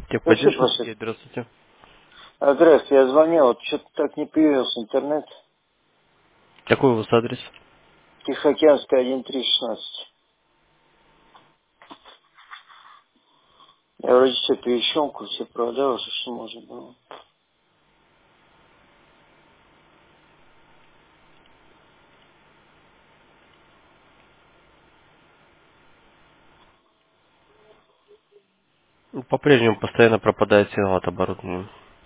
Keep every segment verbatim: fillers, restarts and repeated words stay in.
Спасибо, Техподдержка, Василий. Сергей, здравствуйте. А, Здравствуйте, я звонил, вот что-то так не появился интернет. Какой у вас адрес? Тихоокеанская один три шестнадцать. Я вроде все перещелкал, все провода уже, что можно было. Ну, По-прежнему постоянно пропадает сигнал от оборудования.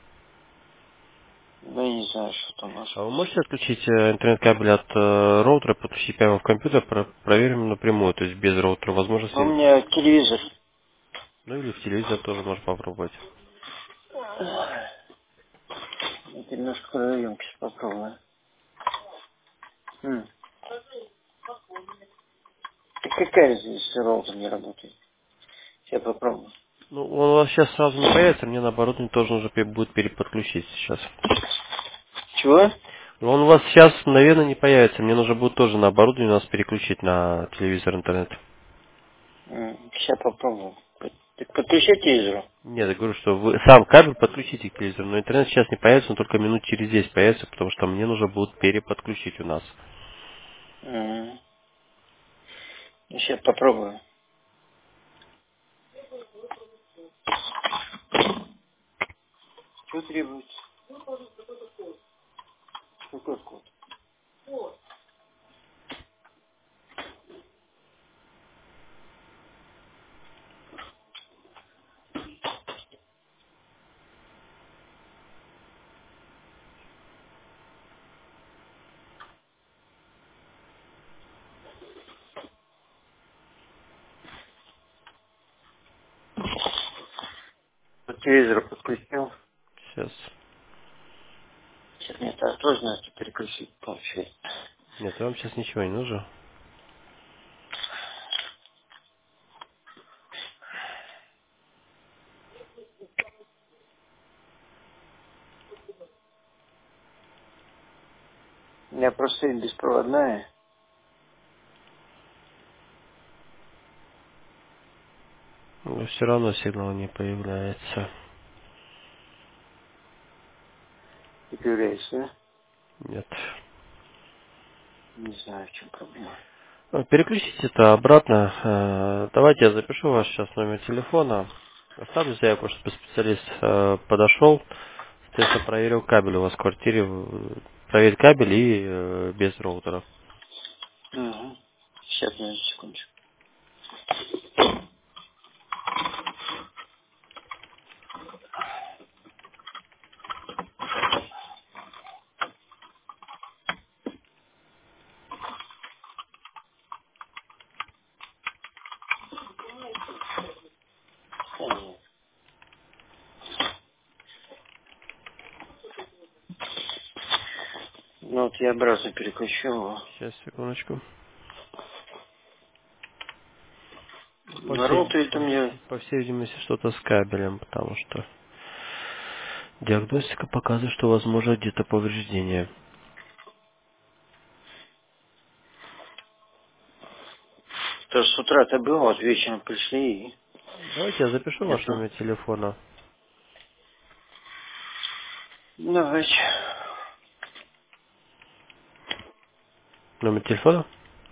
Ну, я не знаю, что там может А вы быть. можете отключить э, интернет-кабель от э, роутера, подключить прямо в компьютер, про- проверим напрямую, то есть без роутера, возможно, Ну, у связь. меня телевизор. Ну или в телевизор тоже можно попробовать. Это немножко кровоемкость попробую. М. Так какая здесь роутер не работает? Я попробую. Ну, он у вас сейчас сразу не появится, мне наоборот не тоже нужно пе- будет переподключить сейчас. Чего? Ну, Он у вас сейчас, наверное, не появится, мне нужно будет тоже на оборудование у нас переключить на телевизор интернет. М, Сейчас попробую. Так подключай к телевизору. Нет, я говорю, что вы сам кабель подключите к телевизору, но интернет сейчас не появится, он только минут через десять появится, потому что мне нужно будет переподключить у нас. М. Сейчас попробую. Что требуется? Какой код? По телевизору подключил. Сейчас. Сейчас мне это тоже надо переключить, получается. Нет, вам сейчас ничего не нужно. У меня просто сеть беспроводная. Но все равно сигнал не появляется. И появляется, да? Нет. Не знаю, в чем проблема. Э, Переключите это обратно. Э, Давайте я запишу ваш сейчас номер телефона. Оставлю заявку, чтобы специалист э, подошел, соответственно, проверил кабель у вас в квартире, э, проверить кабель и э, без роутера. Угу. Сейчас, на секундочку. Ага. Ну вот я обратно переключу его. Сейчас, секундочку. Ну, По На всей, роутере-то по, мне... всей, по всей видимости, что-то с кабелем, потому что диагностика показывает, что возможно где-то повреждение. Тоже с утра-то было, вот вечером пришли и... Давайте я запишу ваш Нету. номер телефона. Давайте. Номер телефона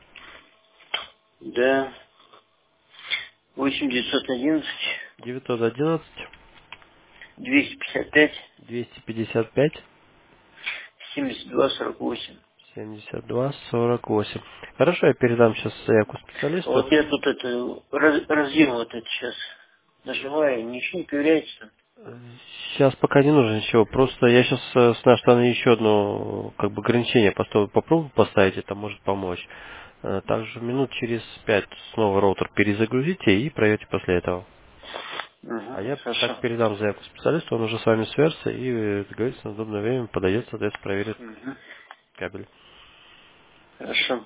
Да. Восемь девятьсот одиннадцать девятьсот одиннадцать двести пятьдесят пять двести пятьдесят пять семьдесят два сорок восемь. семьдесят два сорок восемь. Хорошо, я передам сейчас заявку специалисту. Вот я тут это раз, разъем вот это сейчас нажимаю, ничего не появляется. Сейчас пока не нужно ничего. Просто я сейчас с нашей стороны еще одно как бы ограничение поставлю. Попробую поставить, это может помочь. Э, Также минут через пять снова роутер перезагрузите и проверьте после этого. Угу, А я так хорошо. передам заявку специалисту, он уже с вами свяжется и э, договорится на удобное время, подойдет, соответственно, проверит Угу, кабель. хорошо.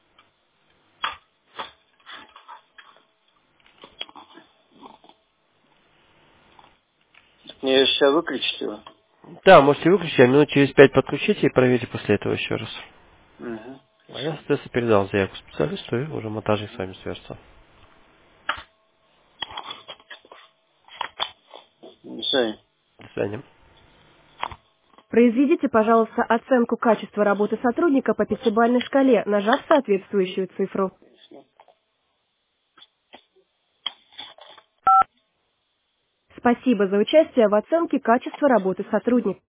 Мне сейчас выключить его? Да, можете выключить, а минут через пять подключите и проверьте после этого еще раз. Угу, А я, хорошо. соответственно, передал заявку специалисту и уже монтажник с вами свяжется. До свидания. До свидания. Произведите, пожалуйста, оценку качества работы сотрудника по пятибалльной шкале, нажав соответствующую цифру. Спасибо за участие в оценке качества работы сотрудника.